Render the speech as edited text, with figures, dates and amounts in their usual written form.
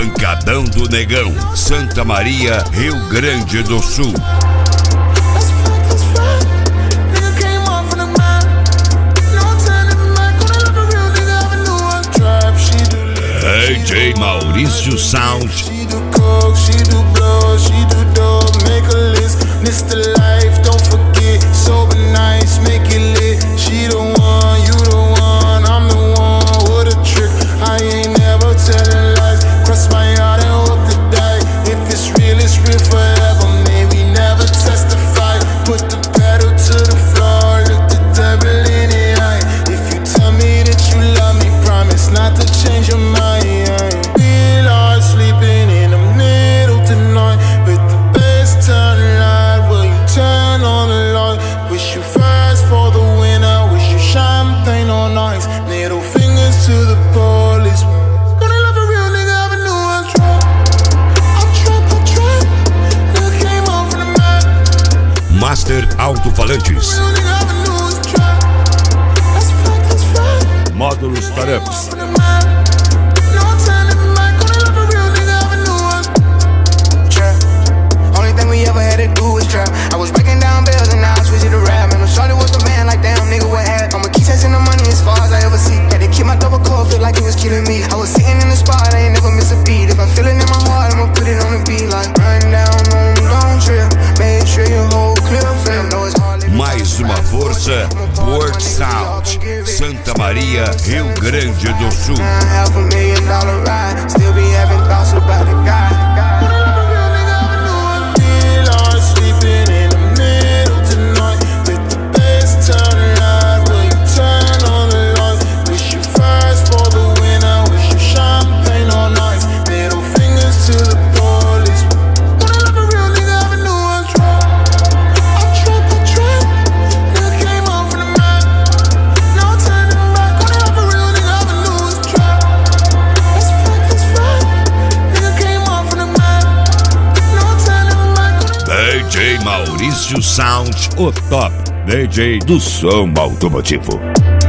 Pancadão do Negão, Santa Maria, Rio Grande do Sul. DJ Maurício Sound. She do coke, she do blow, she do dope, make a list. Mr. Life, don't forget, sober nights, make it lit. She the one, you the one, I'm the one, what a trick. I ain't never telling lies, cross my heart and hope to die. If it's real forever, may we never testify. Put the pedal to the floor, look the devil in the eye. If you tell me that you love me, promise not to change your mind. Sleeping in the middle tonight with the best turn light. Will you turn on the light? Wish you fast for the winner. Wish you champagne on ice. Middle fingers to the police. Gonna love a real nigga, have a new one trap. I trap. Nigga came off from the map. Master Alto-Falantes. Real nigga, have a new one trap. That's fact. Módulos Startups. I was breaking down bills and now I switch it to rap. Man, I'm shorty was the man, like damn nigga, what happened? I'ma keep chasing the money as far as I ever see. Had to keep my double cold, feel like it was killing me. I was sitting in the spot, I ain't never miss a beat. If I feel it in my heart, I'ma put it on the beat. Like run down on the long trip, make sure your whole clip fam. Know it's hard. Mais uma força, World Sound, Santa Maria, Rio Grande do Sul. $500,000 ride, still be having thoughts about the guy. DJ Maurício Sound, o top DJ do som automotivo.